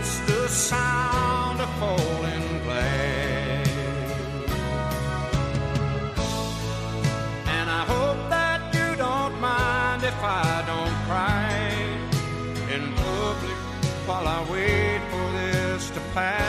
it's the sound of falling glass. And I hope that you don't mind if I don't cry in public while I wait for this to pass.